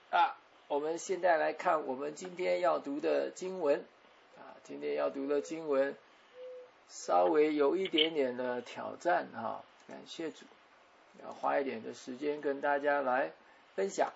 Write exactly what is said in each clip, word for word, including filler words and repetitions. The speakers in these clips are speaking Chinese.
啊，我们现在来看我们今天要读的经文啊，今天要读的经文稍微有一点点的挑战啊，感谢主，要花一点的时间跟大家来分享。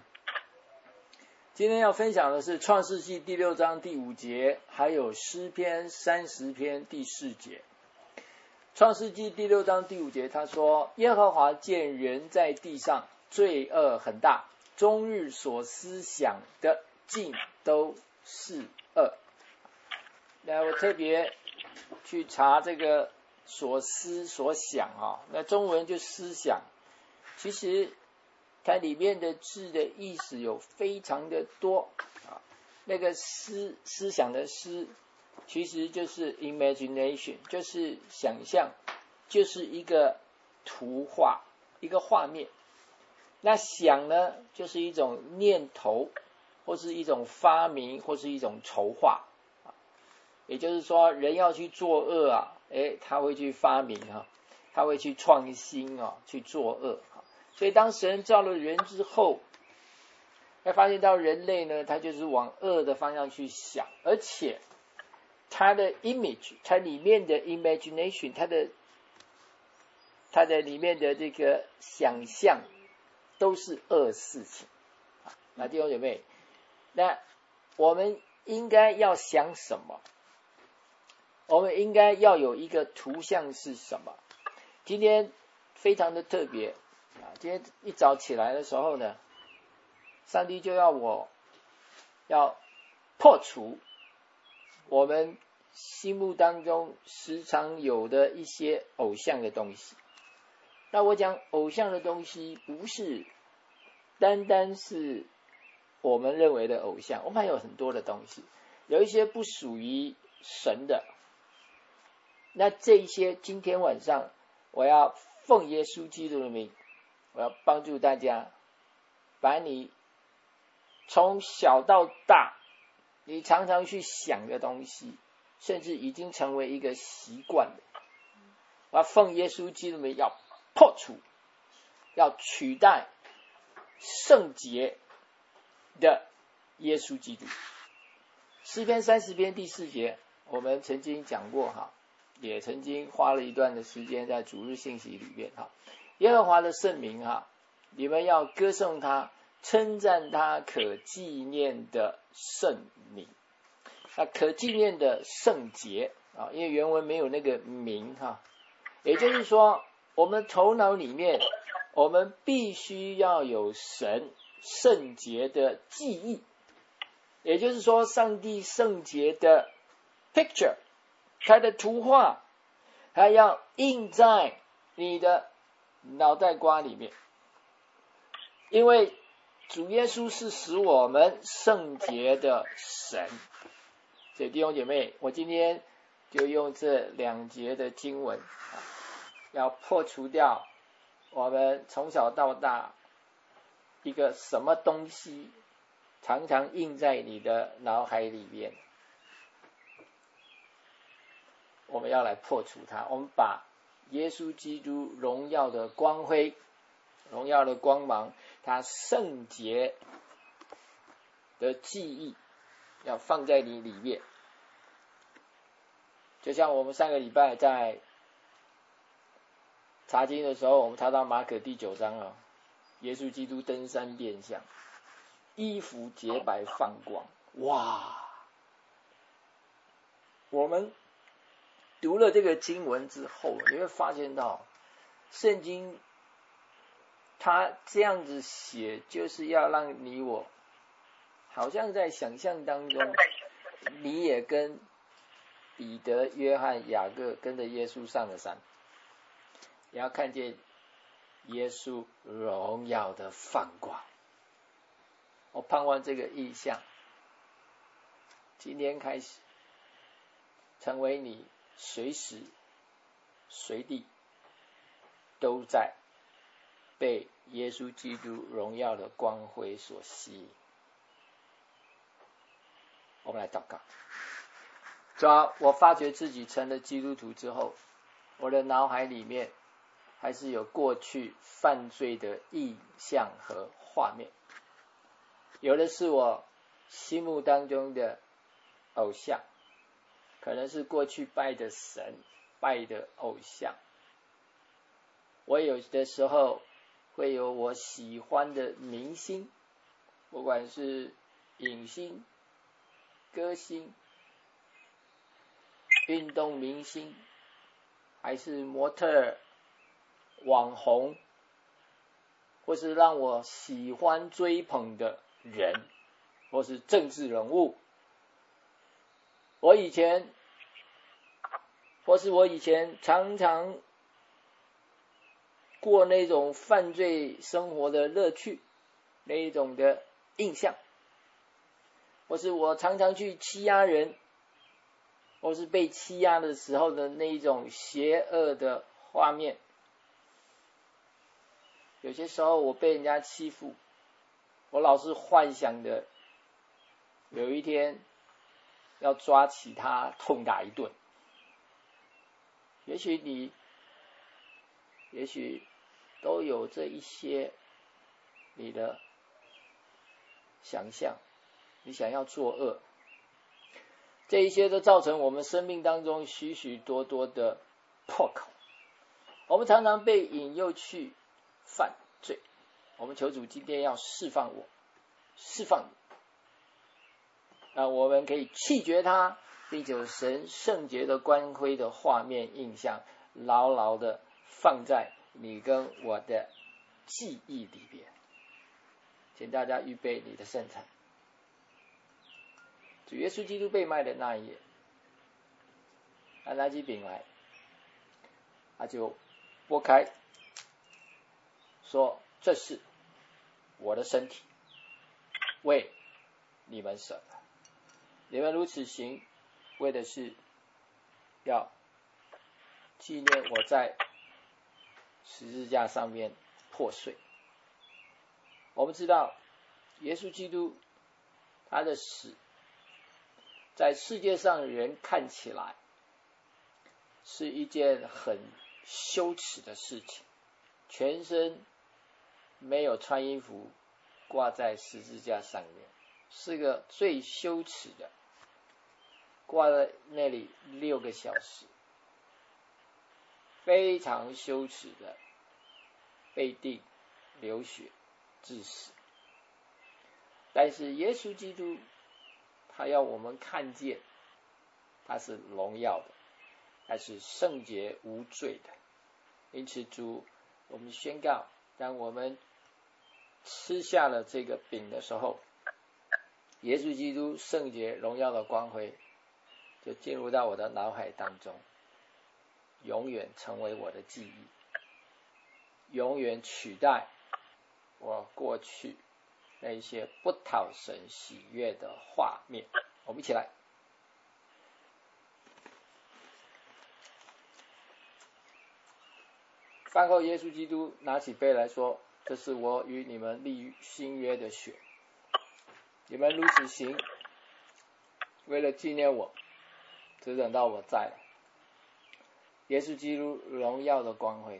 今天要分享的是创世纪第六章第五节，还有诗篇三十篇第四节。创世纪第六章第五节他说，耶和华见人在地上罪恶很大，终日所思想的尽都是恶。那我特别去查这个所思所想啊，那中文就思想，其实它里面的字的意思有非常的多啊。那个思思想的思，其实就是 imagination， 就是想象，就是一个图画，一个画面。那想呢，就是一种念头，或是一种发明，或是一种筹划。也就是说，人要去作恶啊，诶，他会去发明啊，他会去创新啊，去作恶。所以当神造了人之后，会发现到人类呢，他就是往恶的方向去想，而且他的 image， 它里面的 imagination， 它的它的里面的这个想象都是恶事情。那弟兄姐妹，那我们应该要想什么？我们应该要有一个图像是什么？今天非常的特别啊！今天一早起来的时候呢，上帝就要我要破除我们心目当中时常有的一些偶像的东西。那我讲偶像的东西，不是单单是我们认为的偶像，我们还有很多的东西，有一些不属于神的。那这一些今天晚上我要奉耶稣基督的名，我要帮助大家把你从小到大你常常去想的东西，甚至已经成为一个习惯了，我要奉耶稣基督的名要破除，要取代圣洁的耶稣基督。诗篇三十篇第四节我们曾经讲过哈，也曾经花了一段的时间在主日信息里面哈。耶和华的圣名哈，你们要歌颂他，称赞他可纪念的圣名。那可纪念的圣洁啊，因为原文没有那个名哈，也就是说我们头脑里面我们必须要有神圣洁的记忆，也就是说上帝圣洁的 picture， 他的图画还要印在你的脑袋瓜里面。因为主耶稣是使我们圣洁的神。所以弟兄姐妹，我今天就用这两节的经文啊，要破除掉我们从小到大一个什么东西常常印在你的脑海里面，我们要来破除它。我们把耶稣基督荣耀的光辉，荣耀的光芒，他圣洁的记忆要放在你里面。就像我们上个礼拜在查经的时候，我们查到马可第九章啊，耶稣基督登山变相，衣服洁白放光。哇！我们读了这个经文之后，你会发现到圣经他这样子写，就是要让你我好像在想象当中，你也跟彼得、约翰、雅各跟着耶稣上了山，也要看见耶稣荣耀的放光。我盼望这个意象今天开始成为你随时随地都在被耶稣基督荣耀的光辉所吸引。我们来祷告。主啊，我发觉自己成了基督徒之后，我的脑海里面还是有过去犯罪的印象和画面。 有的是我心目当中的偶像，可能是过去拜的神、拜的偶像。我有的时候会有我喜欢的明星，不管是影星、歌星、运动明星，还是模特儿、网红，或是让我喜欢追捧的人，或是政治人物。我以前，或是我以前常常过那种犯罪生活的乐趣，那一种的印象，或是我常常去欺压人，或是被欺压的时候的那一种邪恶的画面。有些时候我被人家欺负，我老是幻想的有一天要抓起他痛打一顿。也许你也许都有这一些你的想象，你想要作恶，这一些都造成我们生命当中许许多多的破口。我们常常被引诱去犯罪，我们求主今天要释放我，释放你，让我们可以弃绝它，并且有神圣洁的光辉的画面印象牢牢的放在你跟我的记忆里边。请大家预备你的圣餐。主耶稣基督被卖的那一夜，他拿起饼来，他就拨开，说：“这是我的身体，为你们舍的。你们如此行，为的是要纪念我在十字架上面破碎。”我们知道，耶稣基督他的死，在世界上人看起来是一件很羞耻的事情，全身没有穿衣服挂在十字架上面，是个最羞耻的，挂在那里六个小时，非常羞耻的被钉流血致死。但是耶稣基督他要我们看见他是荣耀的，他是圣洁无罪的。因此主，我们宣告，当我们吃下了这个饼的时候，耶稣基督圣洁荣耀的光辉就进入到我的脑海当中，永远成为我的记忆，永远取代我过去那一些不讨神喜悦的画面。我们一起来。饭后，耶稣基督拿起杯来说：“这是我与你们立新约的血，你们如此行，为了纪念我，只等到我再来。”耶稣基督荣耀的光辉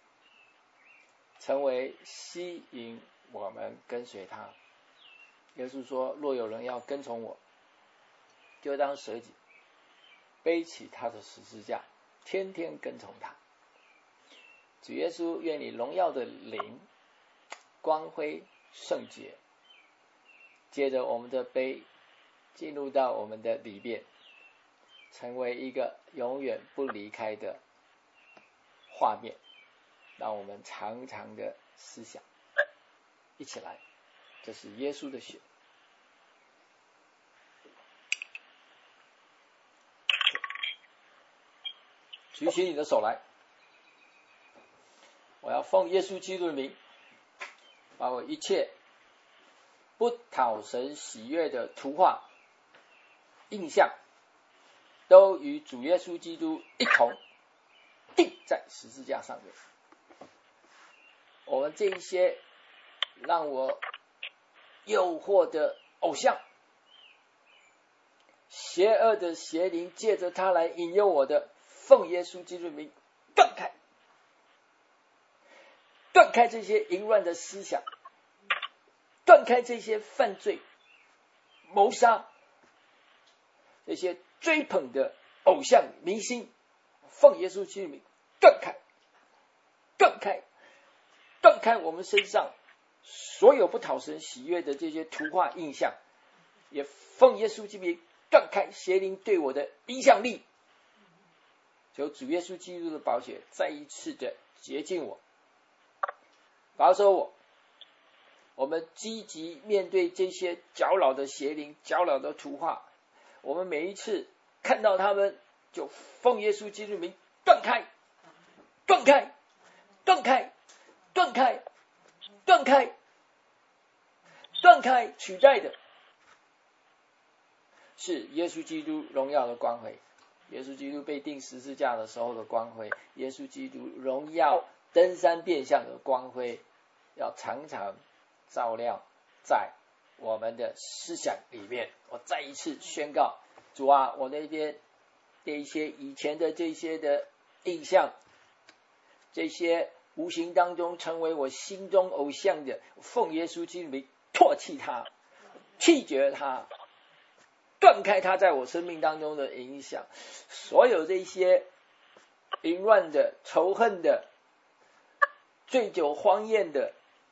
成为吸引我们跟随他。耶稣说：“若有人要跟从我，就当舍己，背起他的十字架，天天跟从他。”主耶稣，愿你荣耀的灵光辉圣洁，接着我们的杯进入到我们的里面，成为一个永远不离开的画面，让我们常常的思想。一起来，这是耶稣的血。举起你的手来，我要奉耶稣基督的名，把我一切不讨神喜悦的图画、印象，都与主耶稣基督一同钉在十字架上面。我们这一些让我诱惑的偶像，邪恶的邪灵借着它来引诱我的，奉耶稣基督的名断开，断开这些淫乱的思想， 断开这些犯罪、谋杀、这些追捧的偶像明星，奉耶稣基督名断开，断开，断开我们身上所有不讨神喜悦的这些图画印象，也奉耶稣基督名断开邪灵对我的影响力。求主耶稣基督的宝血再一次的洁净我，保守我。我们积极面对这些搅扰的邪灵、搅扰的图画，我们每一次看到他们，就奉耶稣基督名断开，断开，断开，断开，断开，断开，取代的是耶稣基督荣耀的光辉，耶稣基督被钉十字架的时候的光辉，耶稣基督荣耀登山变相的光辉，要常常照亮在我们的思想里面。我再一次宣告，主啊，我那边这些以前的这些的印象，这些无形当中成为我心中偶像的，奉耶稣基督名唾弃他，弃绝他，断开他在我生命当中的影响。所有这些淫乱的、仇恨的、醉酒荒宴的，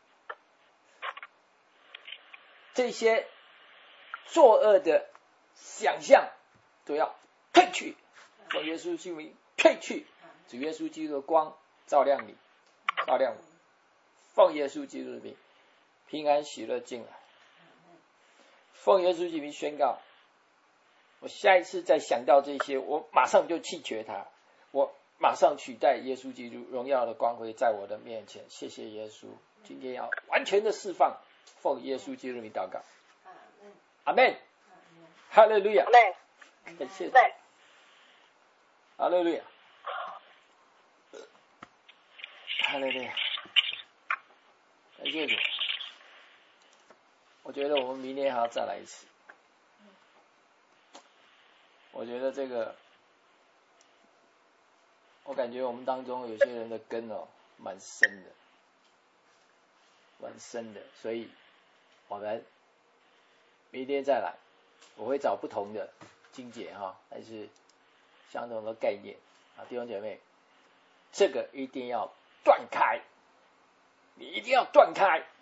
这些作恶的想象都要退去，奉耶稣基督名退去。主耶稣基督的光照亮你，照亮我，奉耶稣基督的名平安喜乐进来。奉耶稣基督名宣告，我下一次再想到这些，我马上就弃绝它，我马上取代耶稣基督荣耀的光辉在我的面前。谢谢耶稣，今天要完全的释放，奉耶稣基督名祷告，阿们，哈利路亚，感谢主，哈利路亚，哈利路亚，感谢主。我觉得我们明年还要再来一次。我觉得这个，我感觉我们当中有些人的根哦，蛮深的，蛮深的，所以我们明天再来，我会找不同的经节哈，但是相同的概念啊，弟兄姐妹，这个一定要断开，你一定要断开。